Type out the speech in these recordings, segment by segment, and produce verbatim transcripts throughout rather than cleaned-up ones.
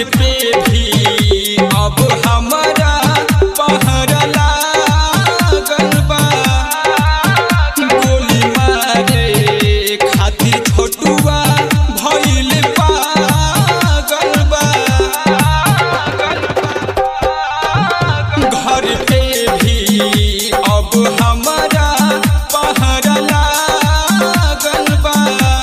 पे भी अब हमारा पहर लागल बा। गोली मारे खातिर छोटुआ भइल पागल बा। घर पे भी अब हमारा पहर लागल बा।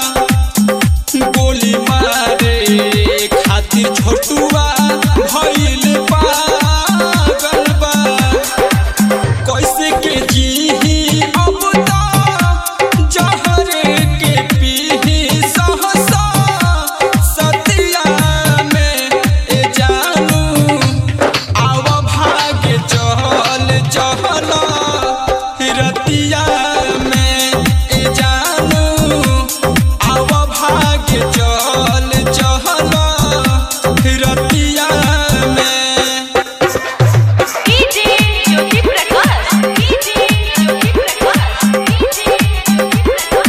गोली मारे खातिर छोटुआ भइल पागल बा। कैसे के जीही अब तो जहर के पीही सहसा सतिया में ए जानू आव भाग चल चहल रतिया में ए जानू आव भाग चल चहल रतिया में। DJ Jyoti Prakash DJ Jyoti Prakash DJ Jyoti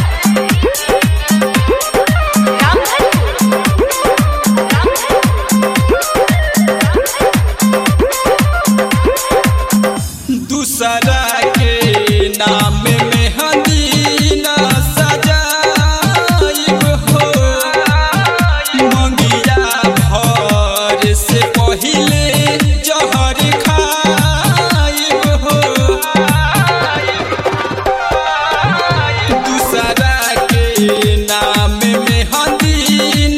Prakash दूसरा के नाम मेहंदी न सजाइब हो। मंगिया भर से पहिले जहर खाइब हो। दूसरा के नाम मेहंदी न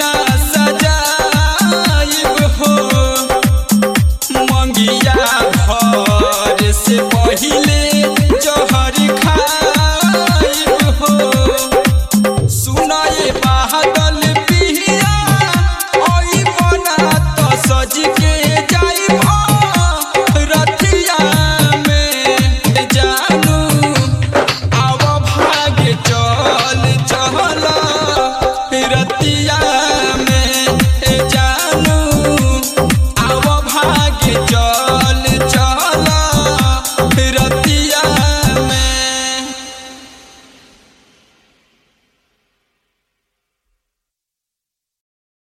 सजाइब हो। मंगिया भर से पहिले